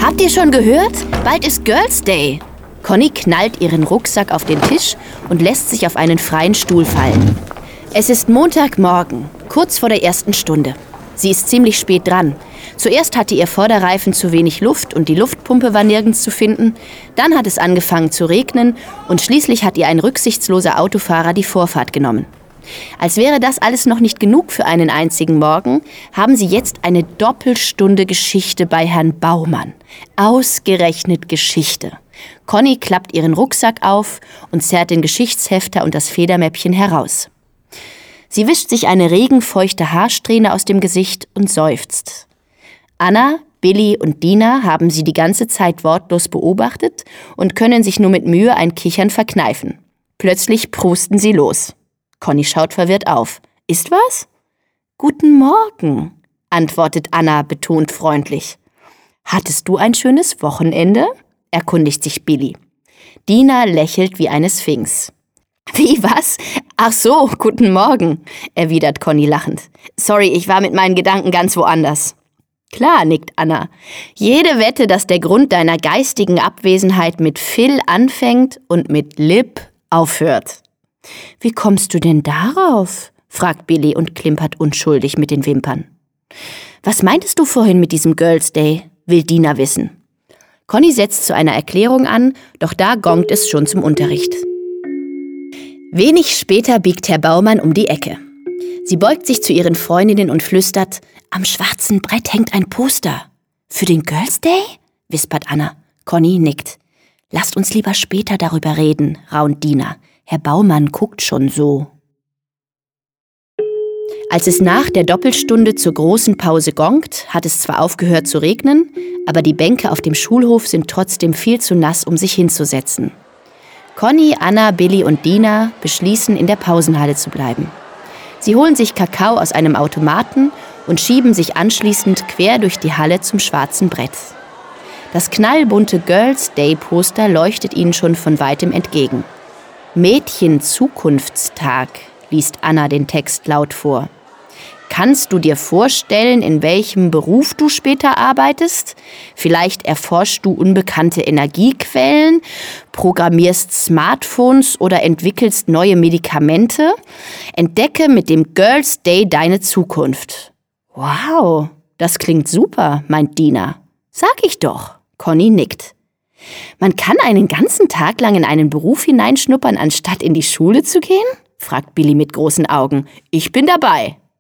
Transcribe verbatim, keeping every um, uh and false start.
Habt ihr schon gehört? Bald ist Girls' Day. Conny knallt ihren Rucksack auf den Tisch und lässt sich auf einen freien Stuhl fallen. Es ist Montagmorgen, kurz vor der ersten Stunde. Sie ist ziemlich spät dran. Zuerst hatte ihr Vorderreifen zu wenig Luft und die Luftpumpe war nirgends zu finden. Dann hat es angefangen zu regnen und schließlich hat ihr ein rücksichtsloser Autofahrer die Vorfahrt genommen. Als wäre das alles noch nicht genug für einen einzigen Morgen, haben sie jetzt eine Doppelstunde Geschichte bei Herrn Baumann. Ausgerechnet Geschichte. Conny klappt ihren Rucksack auf und zerrt den Geschichtshefter und das Federmäppchen heraus. Sie wischt sich eine regenfeuchte Haarsträhne aus dem Gesicht und seufzt. Anna, Billy und Dina haben sie die ganze Zeit wortlos beobachtet und können sich nur mit Mühe ein Kichern verkneifen. Plötzlich prusten sie los. Conny schaut verwirrt auf. Ist was? Guten Morgen, antwortet Anna betont freundlich. Hattest du ein schönes Wochenende? Erkundigt sich Billy. Dina lächelt wie eine Sphinx. Wie, was? Ach so, guten Morgen, erwidert Conny lachend. Sorry, ich war mit meinen Gedanken ganz woanders. Klar, nickt Anna. Jede Wette, dass der Grund deiner geistigen Abwesenheit mit Phil anfängt und mit Lip aufhört. Wie kommst du denn darauf? Fragt Billy und klimpert unschuldig mit den Wimpern. Was meintest du vorhin mit diesem Girls' Day? Will Dina wissen. Conny setzt zu einer Erklärung an, doch da gongt es schon zum Unterricht. Wenig später biegt Herr Baumann um die Ecke. Sie beugt sich zu ihren Freundinnen und flüstert, am schwarzen Brett hängt ein Poster. Für den Girls' Day? Wispert Anna. Conny nickt. Lasst uns lieber später darüber reden, raunt Dina. Herr Baumann guckt schon so. Als es nach der Doppelstunde zur großen Pause gongt, hat es zwar aufgehört zu regnen, aber die Bänke auf dem Schulhof sind trotzdem viel zu nass, um sich hinzusetzen. Conny, Anna, Billy und Dina beschließen, in der Pausenhalle zu bleiben. Sie holen sich Kakao aus einem Automaten und schieben sich anschließend quer durch die Halle zum schwarzen Brett. Das knallbunte Girls' Day-Poster leuchtet ihnen schon von weitem entgegen. Mädchen-Zukunftstag, liest Anna den Text laut vor. Kannst du dir vorstellen, in welchem Beruf du später arbeitest? Vielleicht erforschst du unbekannte Energiequellen, programmierst Smartphones oder entwickelst neue Medikamente? Entdecke mit dem Girls' Day deine Zukunft. Wow, das klingt super, meint Dina. Sag ich doch. Conny nickt. Man kann einen ganzen Tag lang in einen Beruf hineinschnuppern, anstatt in die Schule zu gehen? Fragt Billy mit großen Augen. Ich bin dabei.